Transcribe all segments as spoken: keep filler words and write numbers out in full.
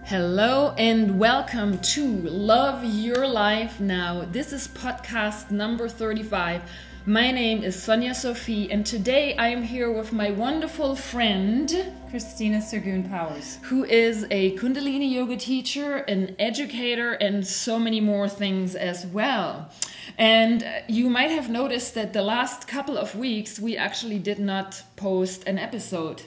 Hello and welcome to Love Your Life Now. This is podcast number thirty-five. My name is Sonia Sophie, and today I am here with my wonderful friend Christina Sergun Powers, who is a Kundalini yoga teacher, an educator, and so many more things as well. And you might have noticed that the last couple of weeks we actually did not post an episode.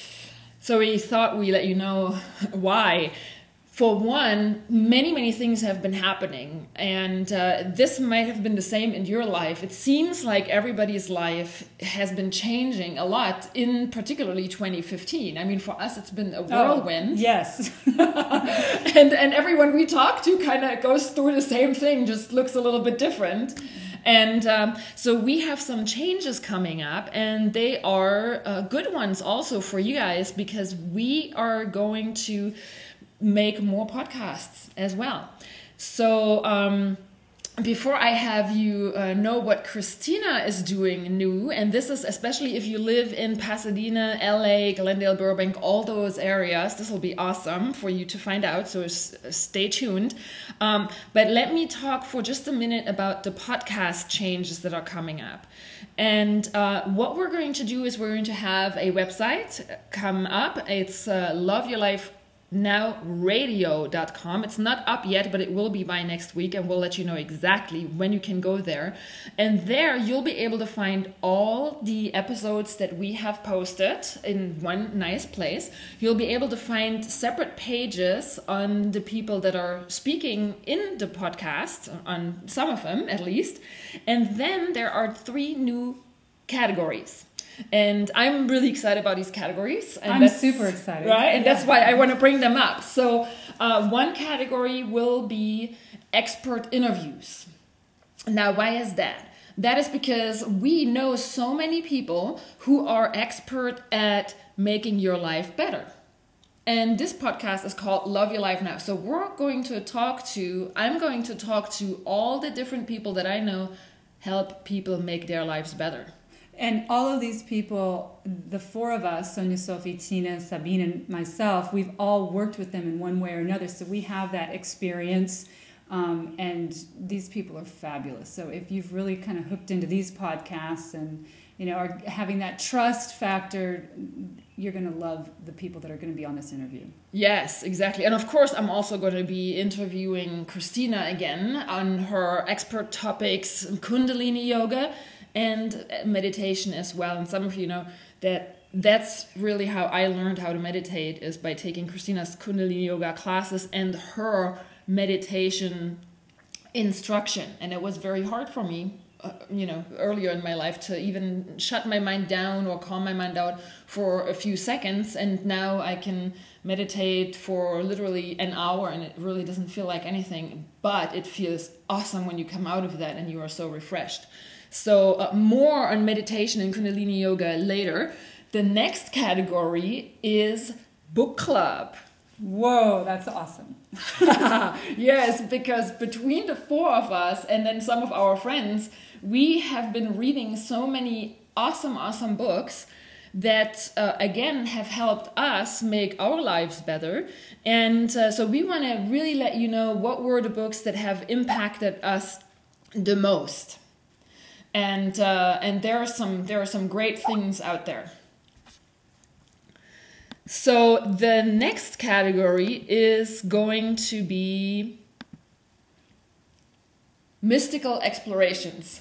So we thought we'd let you know why. For one, many, many things have been happening, and uh, this might have been the same in your life. It seems like everybody's life has been changing a lot, in particularly twenty fifteen. I mean, for us, it's been a whirlwind. Oh, yes. and and everyone we talk to kind of goes through the same thing, just looks a little bit different. And um, so we have some changes coming up, and they are uh, good ones also for you guys, because we are going to make more podcasts as well. So um, before I have you uh, know what Christina is doing new, and this is especially if you live in Pasadena, L A, Glendale, Burbank, all those areas, this will be awesome for you to find out, so s- stay tuned. Um, but let me talk for just a minute about the podcast changes that are coming up. And uh, what we're going to do is we're going to have a website come up. It's uh, Love Your Life now radio dot com. It's not up yet, but it will be by next week, and we'll let you know exactly when you can go there. And there you'll be able to find all the episodes that we have posted in one nice place. You'll be able to find separate pages on the people that are speaking in the podcast, on some of them at least. And then there are three new categories. And I'm really excited about these categories. And I'm super excited. Right? And yeah. that's why I want to bring them up. So uh, one category will be expert interviews. Now, why is that? That is because we know so many people who are expert at making your life better. And this podcast is called Love Your Life Now. So we're going to talk to, I'm going to talk to all the different people that I know help people make their lives better. And all of these people, the four of us, Sonia, Sophie, Tina, Sabine, and myself, we've all worked with them in one way or another. So we have that experience, um, and these people are fabulous. So if you've really kind of hooked into these podcasts and, you know, are having that trust factor, you're going to love the people that are going to be on this interview. Yes, exactly. And of course, I'm also going to be interviewing Christina again on her expert topics, Kundalini yoga and meditation as well. And some of you know that that's really how I learned how to meditate, is by taking Christina's Kundalini yoga classes and her meditation instruction. And it was very hard for me, uh, you know, earlier in my life to even shut my mind down or calm my mind down for a few seconds. And now I can meditate for literally an hour, and it really doesn't feel like anything, but it feels awesome when you come out of that and you are so refreshed. So uh, more on meditation and Kundalini yoga later. The next category is book club. Whoa, that's awesome. Yes, because between the four of us and then some of our friends, we have been reading so many awesome, awesome books that, uh, again, have helped us make our lives better. And uh, so we want to really let you know what were the books that have impacted us the most. And uh, and there are some there are some great things out there. So the next category is going to be mystical explorations.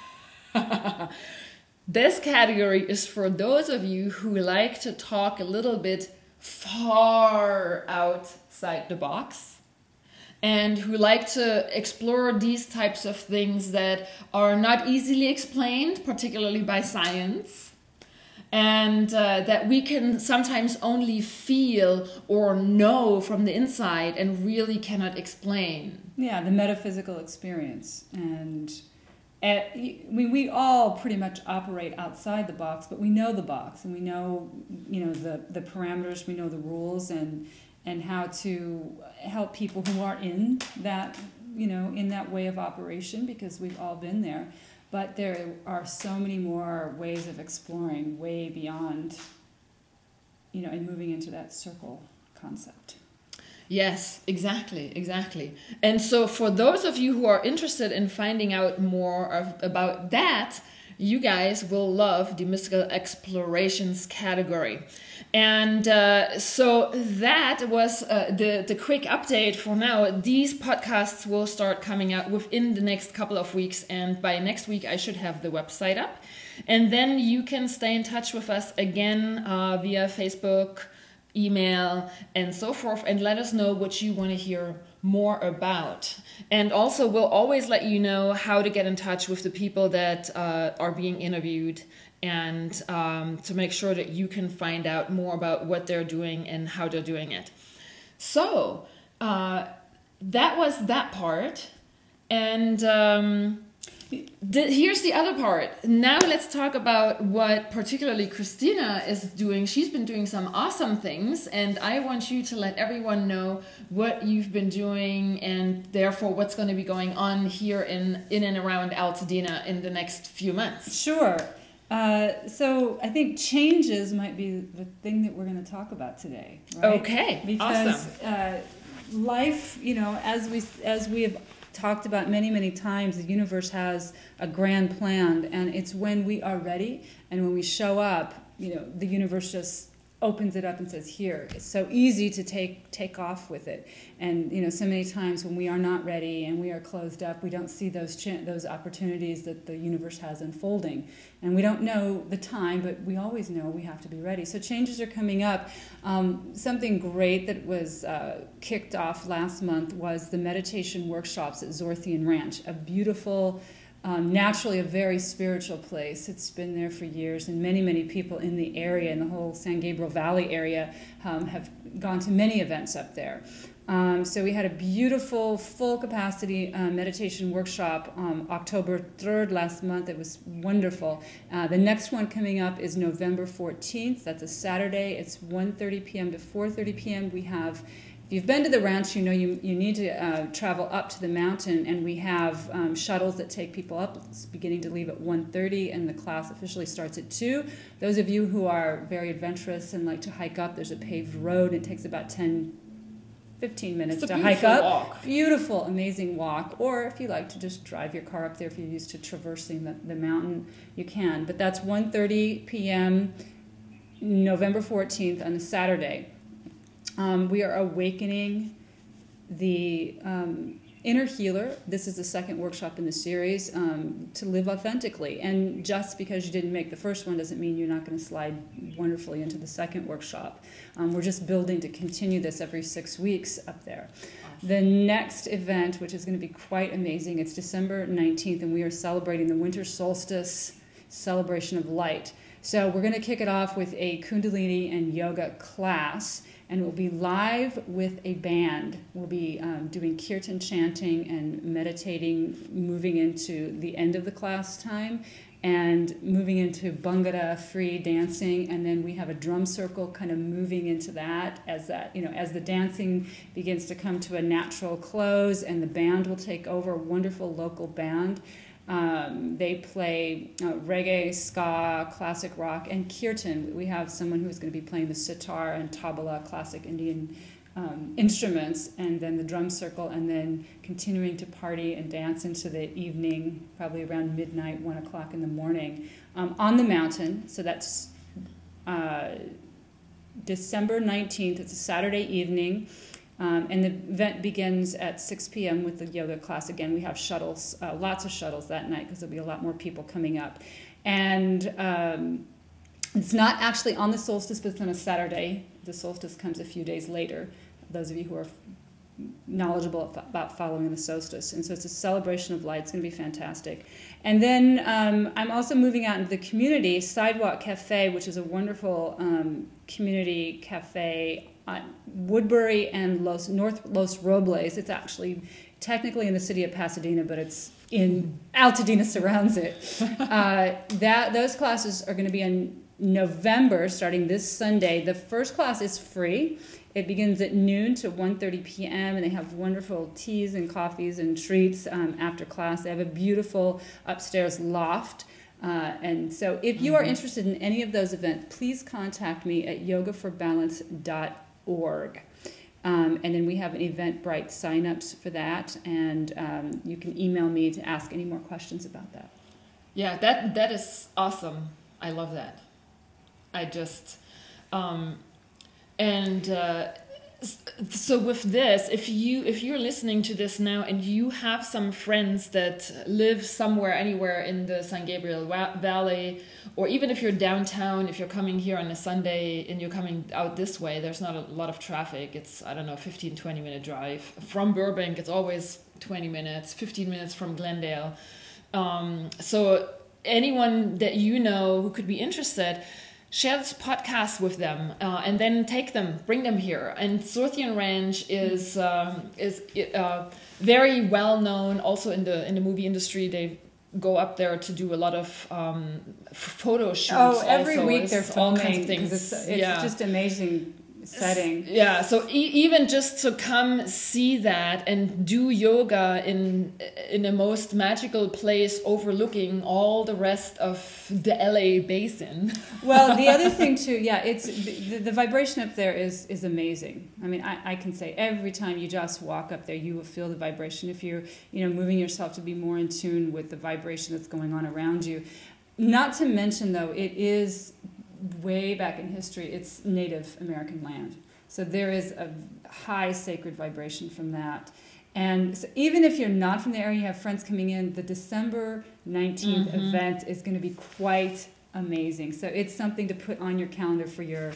This category is for those of you who like to talk a little bit far outside the box, and who like to explore these types of things that are not easily explained, particularly by science, and uh, that we can sometimes only feel or know from the inside and really cannot explain. Yeah, the metaphysical experience. And at, we, we all pretty much operate outside the box, but we know the box, and we know, you know, the, the parameters, we know the rules, and and how to help people who are in that, you know, in that way of operation, because we've all been there. But there are so many more ways of exploring way beyond, you know, and moving into that circle concept. Yes, exactly, exactly. And so for those of you who are interested in finding out more of, about that, you guys will love the mystical explorations category. And uh, so that was uh, the, the quick update for now. These podcasts will start coming out within the next couple of weeks. And by next week, I should have the website up. And then you can stay in touch with us again uh, via Facebook, email, and so forth, and let us know what you want to hear more about. And also, we'll always let you know how to get in touch with the people that uh, are being interviewed, and um, to make sure that you can find out more about what they're doing and how they're doing it. So uh, that was that part. And um, the, here's the other part. Now let's talk about what particularly Christina is doing. She's been doing some awesome things, and I want you to let everyone know what you've been doing and therefore what's going to be going on here in, in and around Altadena in the next few months. Sure. Uh, so I think changes might be the thing that we're going to talk about today. Right? Okay, because, awesome. uh, life, you know, as we as we have talked about many, many times, the universe has a grand plan, and it's when we are ready and when we show up, you know, the universe just opens it up and says, here. It's so easy to take take off with it. And, you know, so many times when we are not ready and we are closed up, we don't see those ch- those opportunities that the universe has unfolding. And we don't know the time, but we always know we have to be ready. So changes are coming up. Um, something great that was uh, kicked off last month was the meditation workshops at Zorthian Ranch, a beautiful, Um, naturally a very spiritual place. It's been there for years, and many, many people in the area, in the whole San Gabriel Valley area, um, have gone to many events up there. Um, so we had a beautiful, full capacity uh, meditation workshop um, October third last month. It was wonderful. Uh, the next one coming up is November fourteenth. That's a Saturday. It's one thirty p.m. to four thirty p.m. We have If you've been to the ranch, you know you, you need to uh, travel up to the mountain, and we have um, shuttles that take people up. It's beginning to leave at one thirty, and the class officially starts at two. Those of you who are very adventurous and like to hike up, there's a paved road. It takes about ten, fifteen minutes to hike up. Walk. Beautiful, amazing walk. Or if you like to just drive your car up there, if you're used to traversing the, the mountain, you can. But that's one thirty p.m. November fourteenth on a Saturday. Um, we are awakening the um, inner healer. This is the second workshop in the series, um, to live authentically. And just because you didn't make the first one doesn't mean you're not going to slide wonderfully into the second workshop. Um, we're just building to continue this every six weeks up there. Awesome. The next event, which is going to be quite amazing, it's December nineteenth, and we are celebrating the winter solstice celebration of light. So we're going to kick it off with a Kundalini and yoga class. And we'll be live with a band. We'll be um, doing kirtan chanting and meditating, moving into the end of the class time, and moving into Bhangra free dancing. And then we have a drum circle kind of moving into that as that, you know, as the dancing begins to come to a natural close, and the band will take over, a wonderful local band. Um, they play uh, reggae, ska, classic rock, and kirtan. We have someone who's going to be playing the sitar and tabla, classic Indian um, instruments, and then the drum circle, and then continuing to party and dance into the evening, probably around midnight, one o'clock in the morning, um, on the mountain. So that's uh, December nineteenth. It's a Saturday evening. Um, and the event begins at six p.m. with the yoga class. Again, we have shuttles, uh, lots of shuttles that night, because there'll be a lot more people coming up. And um, it's not actually on the solstice, but it's on a Saturday. The solstice comes a few days later, those of you who are knowledgeable about following the solstice. And so it's a celebration of light. It's going to be fantastic. And then um, I'm also moving out into the community, Sidewalk Cafe, which is a wonderful um, community cafe on Woodbury and Los, North Los Robles. It's actually technically in the city of Pasadena, but it's in Altadena surrounds it. Uh, that those classes are going to be in November, starting this Sunday. The first class is free. It begins at noon to one thirty p.m. and they have wonderful teas and coffees and treats um, after class. They have a beautiful upstairs loft. Uh, and so if you are interested in any of those events, please contact me at yoga for balance dot org. Um, and then we have an Eventbrite signups for that, and um, you can email me to ask any more questions about that. Yeah, that that is awesome. I love that. I just um, and uh, so with this, if you if you're listening to this now and you have some friends that live somewhere anywhere in the San Gabriel Valley, or even if you're downtown, if you're coming here on a Sunday and you're coming out this way, there's not a lot of traffic. It's, I don't know, fifteen, twenty minute drive from Burbank. It's always twenty minutes, fifteen minutes from Glendale. Um, so anyone that you know who could be interested, share this podcast with them, uh, and then take them, bring them here. And Sorthian Ranch is um, is uh, very well known also in the in the movie industry. They go up there to do a lot of um, photo shoots. Oh, every also. week It's they're filming. all kinds of things. It's, it's yeah. just amazing setting. Yeah, so e- even just to come see that and do yoga in in the most magical place overlooking all the rest of the L A basin. Well, the other thing too, yeah, it's the, the vibration up there is is amazing. I mean, I, I can say every time you just walk up there, you will feel the vibration. If you're, you know, moving yourself to be more in tune with the vibration that's going on around you. Not to mention, though, it is way back in history, it's Native American land. So there is a high sacred vibration from that. And so even if you're not from the area, you have friends coming in, the December nineteenth mm-hmm. event is going to be quite amazing. So it's something to put on your calendar for your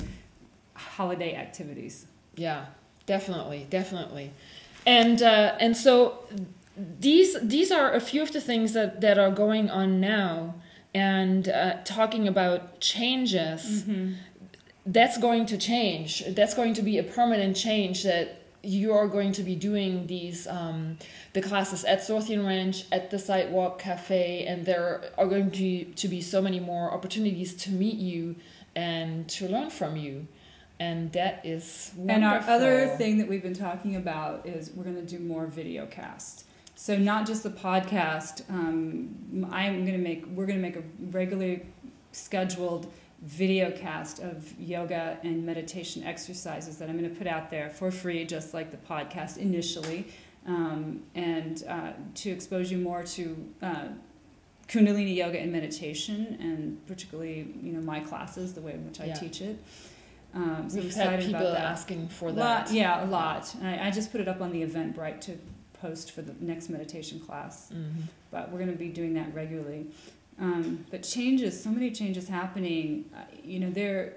holiday activities. Yeah, definitely, definitely. And uh, and so these these are a few of the things that, that are going on now. And uh, talking about changes, mm-hmm. that's going to change. That's going to be a permanent change, that you are going to be doing these um, the classes at Sorthian Ranch, at the Sidewalk Cafe, and there are going to, to be so many more opportunities to meet you and to learn from you. And that is wonderful. And our other thing that we've been talking about is we're going to do more video casts. So not just the podcast. Um, I'm going to make. We're going to make a regularly scheduled video cast of yoga and meditation exercises that I'm going to put out there for free, just like the podcast initially, um, and uh, to expose you more to uh, Kundalini yoga and meditation, and particularly, you know, my classes, the way in which I yeah. teach it. Um, so We've I'm excited had people about that. asking for that. Lot, yeah, a lot. I, I just put it up on the Eventbrite to post for the next meditation class, mm-hmm. but we're going to be doing that regularly. Um, but changes, so many changes happening. Uh, you know, there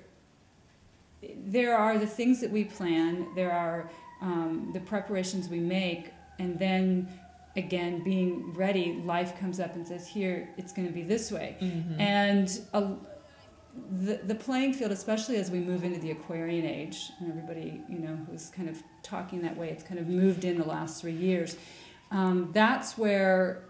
there are the things that we plan, there are um, the preparations we make, and then again, being ready, life comes up and says, here, it's going to be this way. Mm-hmm. And a, the the playing field, especially as we move into the Aquarian age, and everybody, you know, who's kind of talking that way, it's kind of moved in the last three years. Um, that's where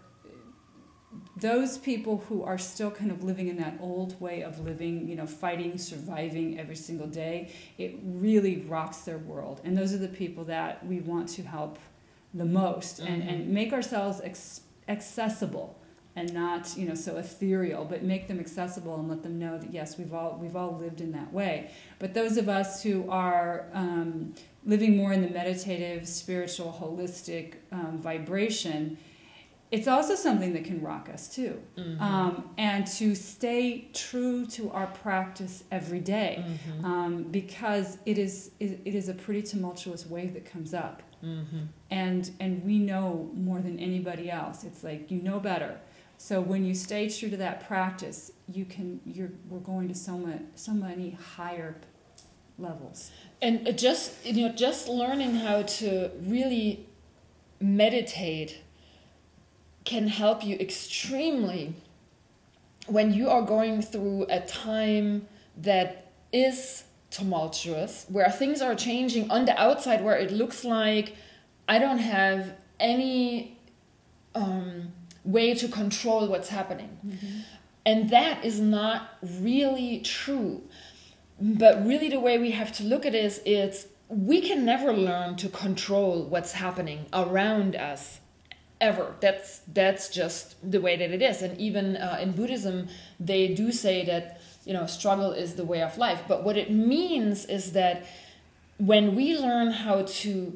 those people who are still kind of living in that old way of living, you know, fighting, surviving every single day, it really rocks their world. And those are the people that we want to help the most, mm-hmm. and, and make ourselves ex- accessible. And not, you know, so ethereal, but make them accessible and let them know that yes, we've all we've all lived in that way. But those of us who are um, living more in the meditative, spiritual, holistic um, vibration, it's also something that can rock us too. Mm-hmm. Um, and to stay true to our practice every day, mm-hmm. um, because it is it, it is a pretty tumultuous wave that comes up, mm-hmm. and and we know more than anybody else. It's like, you know better. So when you stay true to that practice, you can. You're. We're going to so much, so many higher levels. And just you know, just learning how to really meditate can help you extremely when you are going through a time that is tumultuous, where things are changing on the outside, where it looks like I don't have any. Um, way to control what's happening. Mm-hmm. And that is not really true. But really the way we have to look at it is it's we can never learn to control what's happening around us ever. That's that's just the way that it is. And even uh, in Buddhism, they do say that, you know, struggle is the way of life. But what it means is that when we learn how to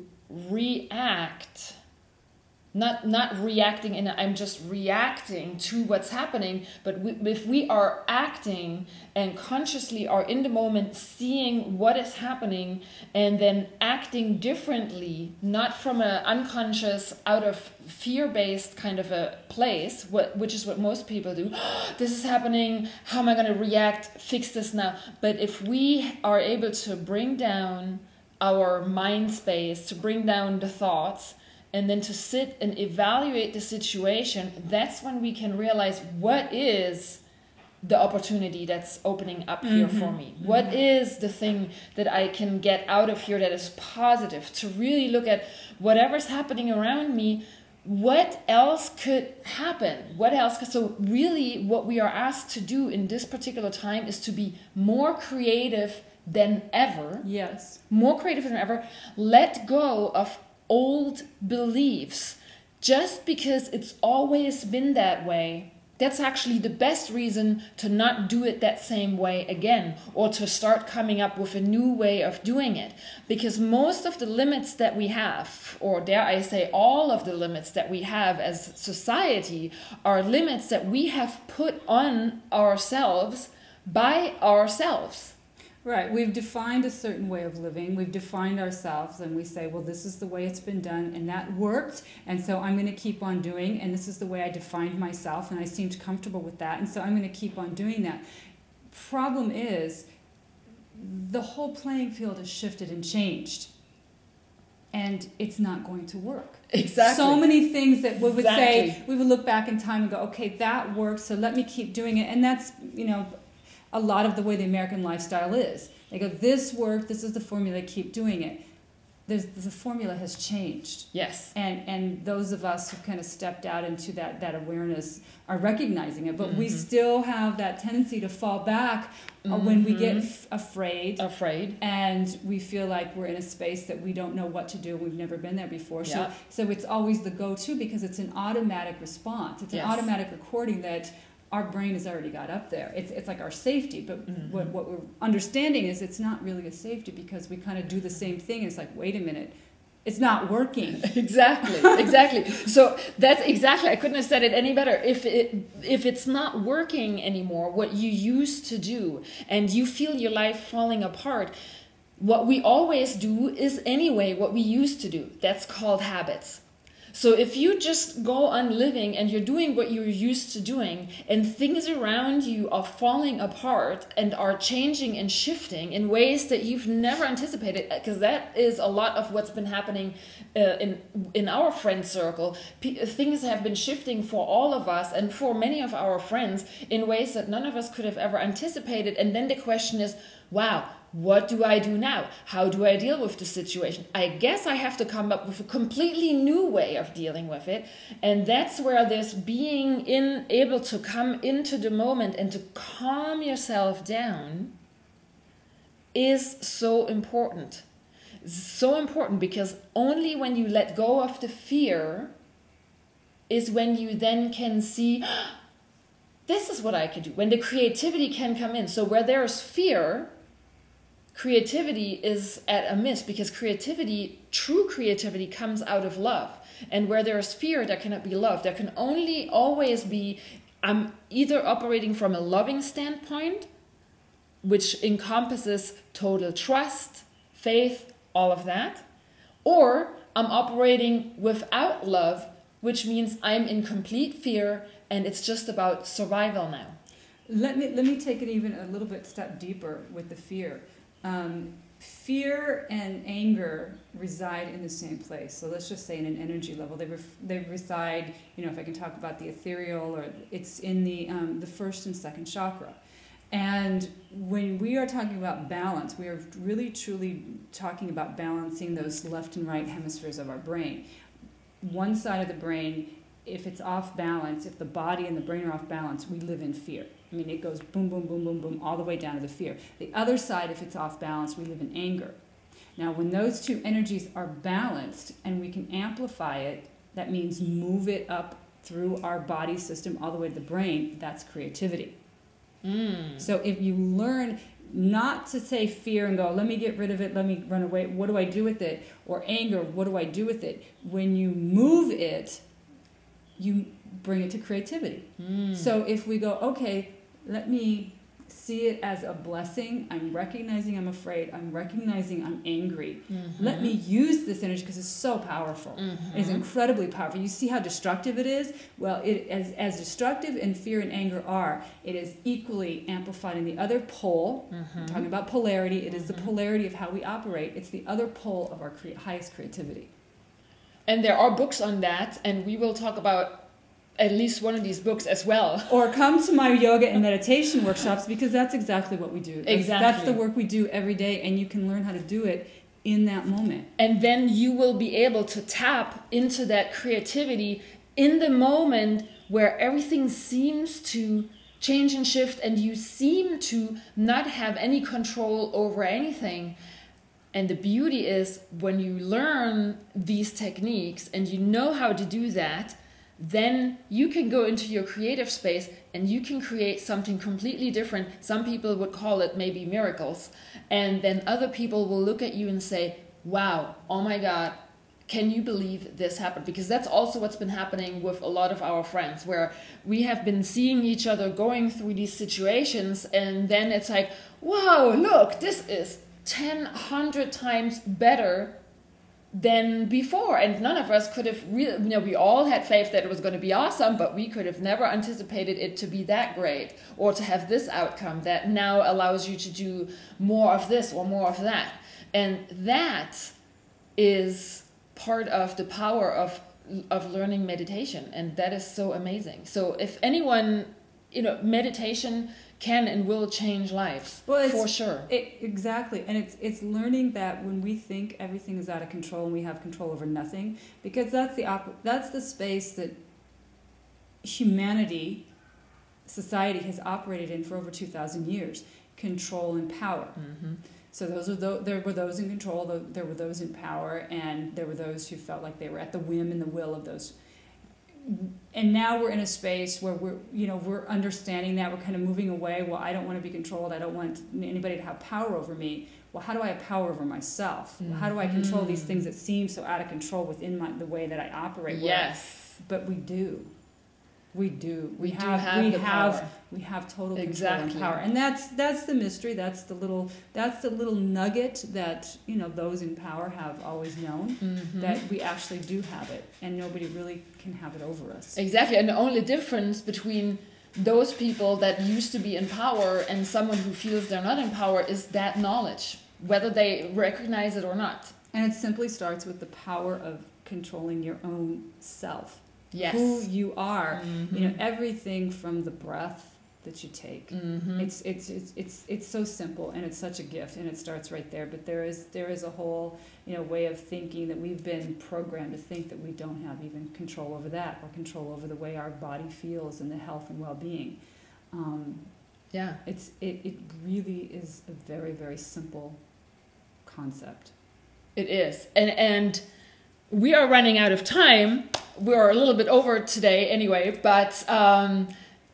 react, not not reacting in a, I'm just reacting to what's happening, but we, if we are acting and consciously are in the moment seeing what is happening and then acting differently, not from an unconscious, out of fear-based kind of a place, what, which is what most people do. This is happening, how am I going to react, fix this now? But if we are able to bring down our mind space, to bring down the thoughts, and then to sit and evaluate the situation, that's when we can realize what is the opportunity that's opening up mm-hmm. here for me. Mm-hmm. What is the thing that I can get out of here that is positive? To really look at whatever's happening around me, what else could happen? What else could, so really what we are asked to do in this particular time is to be more creative than ever. Yes. More creative than ever. Let go of old beliefs. Just because it's always been that way, that's actually the best reason to not do it that same way again, or to start coming up with a new way of doing it. Because most of the limits that we have, or dare I say all of the limits that we have as society, are limits that we have put on ourselves by ourselves. Right. We've defined a certain way of living. We've defined ourselves, and we say, well, this is the way it's been done, and that worked, and so I'm going to keep on doing, and this is the way I defined myself, and I seemed comfortable with that, and so I'm going to keep on doing that. Problem is, the whole playing field has shifted and changed, and it's not going to work. Exactly. So many things that we would exactly. say, we would look back in time and go, okay, that works, so let me keep doing it, and that's, you know, a lot of the way the American lifestyle is. They go, this worked, this is the formula, keep doing it. There's, the formula has changed. Yes. And and those of us who kind of stepped out into that, that awareness are recognizing it. But mm-hmm. we still have that tendency to fall back uh, mm-hmm. when we get f- afraid. Afraid. And we feel like we're in a space that we don't know what to do. We've never been there before. So, yeah. so it's always the go-to because it's an automatic response. It's an yes. automatic recording that our brain has already got up there. It's it's like our safety, but mm-hmm. what, what we're understanding is it's not really a safety because we kind of do the same thing. It's like, wait a minute, it's not working. Exactly, exactly. So that's exactly, I couldn't have said it any better. If it if it's not working anymore, what you used to do, and you feel your life falling apart, what we always do is anyway what we used to do. That's called habits. So if you just go on living and you're doing what you're used to doing and things around you are falling apart and are changing and shifting in ways that you've never anticipated, because that is a lot of what's been happening uh, in in our friend circle. P- things have been shifting for all of us and for many of our friends in ways that none of us could have ever anticipated. And then the question is, wow, what do I do now? How do I deal with the situation? I guess I have to come up with a completely new way of dealing with it. And that's where this being in able to come into the moment and to calm yourself down is so important. So important because only when you let go of the fear is when you then can see, this is what I can do. When the creativity can come in. So where there is fear, creativity is at a miss because creativity, true creativity, comes out of love. And where there is fear, there cannot be love. There can only always be, I'm either operating from a loving standpoint, which encompasses total trust, faith, all of that, or I'm operating without love, which means I'm in complete fear and it's just about survival now. Let me let me take it even a little bit step deeper with the fear. Um, fear and anger reside in the same place. So let's just say in an energy level, they ref- they reside. You know, if I can talk about the ethereal, or it's in the um, the first and second chakra. And when we are talking about balance, we are really truly talking about balancing those left and right hemispheres of our brain. One side of the brain, if it's off balance, if the body and the brain are off balance, we live in fear. I mean, it goes boom, boom, boom, boom, boom, all the way down to the fear. The other side, if it's off balance, we live in anger. Now, when those two energies are balanced and we can amplify it, that means move it up through our body system all the way to the brain, that's creativity. Mm. So if you learn, not to say fear and go, let me get rid of it, let me run away, what do I do with it? Or anger, what do I do with it? When you move it, you bring it to creativity. Mm. So if we go, okay, let me see it as a blessing. I'm recognizing I'm afraid. I'm recognizing I'm angry. Mm-hmm. Let me use this energy because it's so powerful. Mm-hmm. It's incredibly powerful. You see how destructive it is? Well, it as, as destructive and fear and anger are, it is equally amplified in the other pole. Mm-hmm. I'm talking about polarity. It mm-hmm. is the polarity of how we operate. It's the other pole of our cre- highest creativity. And there are books on that, and we will talk about at least one of these books as well. Or come to my yoga and meditation workshops, because that's exactly what we do. That's, exactly. That's the work we do every day, and you can learn how to do it in that moment. And then you will be able to tap into that creativity in the moment where everything seems to change and shift and you seem to not have any control over anything. And the beauty is when you learn these techniques and you know how to do that, then you can go into your creative space and you can create something completely different. Some people would call it maybe miracles. And then other people will look at you and say, wow, oh my God, can you believe this happened? Because that's also what's been happening with a lot of our friends, where we have been seeing each other going through these situations. And then it's like, wow, look, this is ten, one hundred times better than before. And none of us could have really, you know, we all had faith that it was going to be awesome, but we could have never anticipated it to be that great or to have this outcome that now allows you to do more of this or more of that. And that is part of the power of of learning meditation, and that is so amazing. So if anyone, you know, meditation can and will change lives, well, for sure. It, exactly. And it's it's learning that when we think everything is out of control and we have control over nothing, because that's the op- that's the space that humanity, society has operated in for over two thousand years, control and power. Mm-hmm. So those are the, there were those in control, there were those in power, and there were those who felt like they were at the whim and the will of those. And now we're in a space where we're, you know, we're understanding that, we're kind of moving away. Well, I don't want to be controlled. I don't want anybody to have power over me. Well, how do I have power over myself? Mm-hmm. Well, how do I control these things that seem so out of control within my, the way that I operate? Yes. But we do. We do. We, we have, do have we the have, power. We have total exactly. control and power. And that's that's the mystery. That's the little that's the little nugget that, you know, those in power have always known, mm-hmm. that we actually do have it, and nobody really can have it over us. Exactly. And the only difference between those people that used to be in power and someone who feels they're not in power is that knowledge, whether they recognize it or not. And it simply starts with the power of controlling your own self. Yes. Who you are, mm-hmm. you know, everything from the breath that you take. Mm-hmm. It's, it's it's it's it's so simple, and it's such a gift, and it starts right there. But there is there is a whole, you know, way of thinking that we've been programmed to think that we don't have even control over that, or control over the way our body feels and the health and well-being. Um, yeah, it's it it really is a very very simple concept. It is, and and. We are running out of time. We're a little bit over today anyway, but um,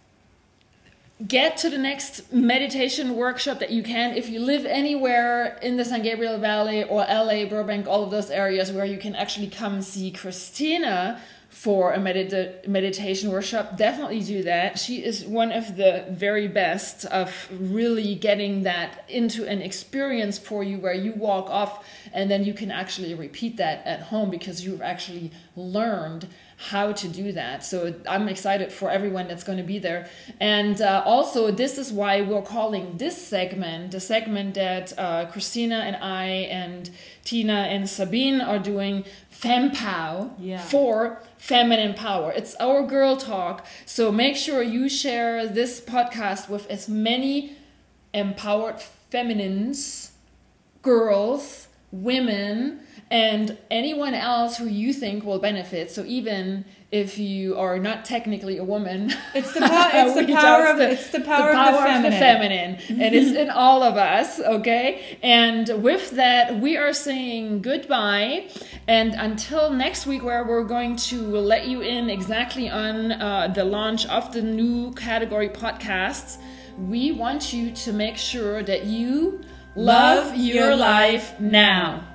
get to the next meditation workshop that you can. If you live anywhere in the San Gabriel Valley or L A, Burbank, all of those areas where you can actually come see Christina for a medita- meditation workshop, definitely do that. She is one of the very best of really getting that into an experience for you where you walk off and then you can actually repeat that at home because you've actually learned how to do that. So I'm excited for everyone that's going to be there. And uh, also, this is why we're calling this segment, the segment that uh, Christina and I and Tina and Sabine are doing, FemPow, yeah. for Feminine Power. It's our girl talk. So make sure you share this podcast with as many empowered feminines, girls, women, and anyone else who you think will benefit. So even if you are not technically a woman, it's the, po- it's the power of the, it's the power, the power of the feminine, of the feminine. And it's in all of us. Okay. And with that, we are saying goodbye. And until next week, where we're going to let you in exactly on uh, the launch of the new category podcasts. we want you to make sure that you love your life now.